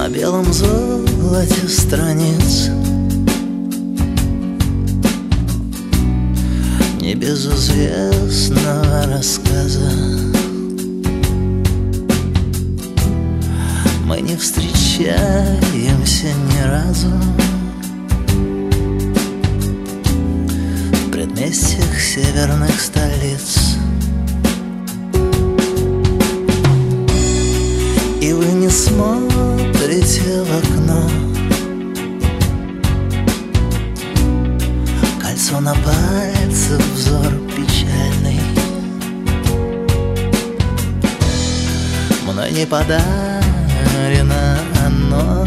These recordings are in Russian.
на белом золоте страниц небезызвестного рассказа. Мы не встречаемся ни разу в предместьях северных столиц, и вы не смотрите в окно. Кольцо на пальце, взор печальный, мной не подарено оно.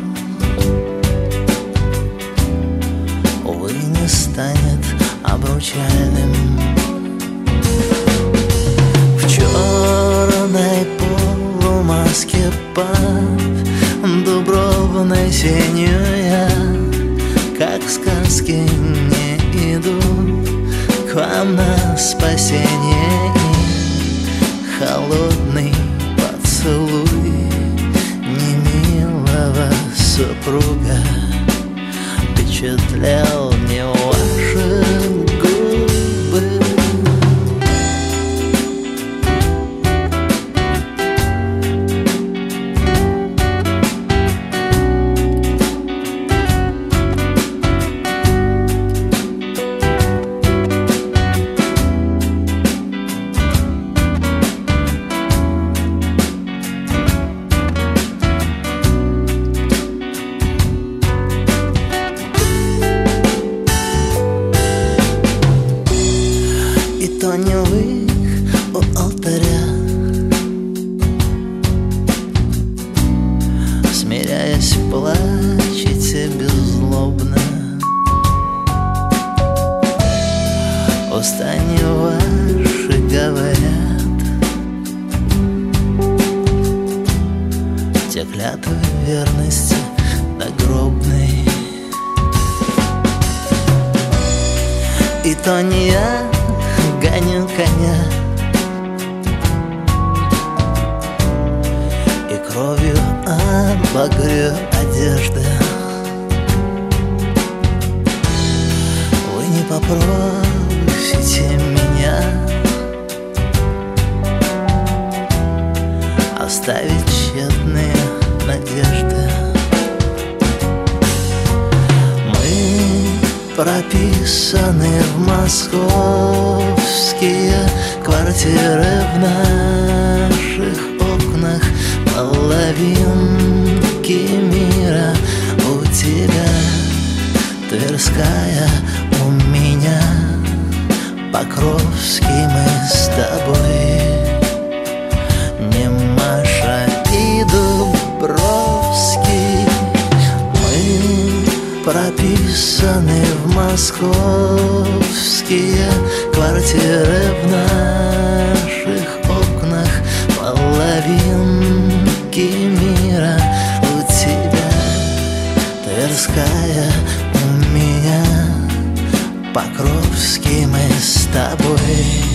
Увы, не станет обручальным. В черной полумаске под дубровной сенью я, как в сказке, не иду к вам на спасение. И холодный поцелуй немилого супруга впечатлял не ваши губы. То не вы у алтаря, смиряясь, плачете беззлобно. Уста не ваши говорят те клятвы верности нагробной. И то не я гоню коня, и кровью обогрю одежды. Вы не попросите меня оставить тщетные надежды. Прописаны в московские квартиры, в наших окнах половинки мира. У тебя Тверская, у меня Покровский. Мы с тобой не Маша и Дубровский. Прописаны в московские квартиры, в наших окнах половинки мира. У тебя Тверская, у меня Покровский. Мы с тобой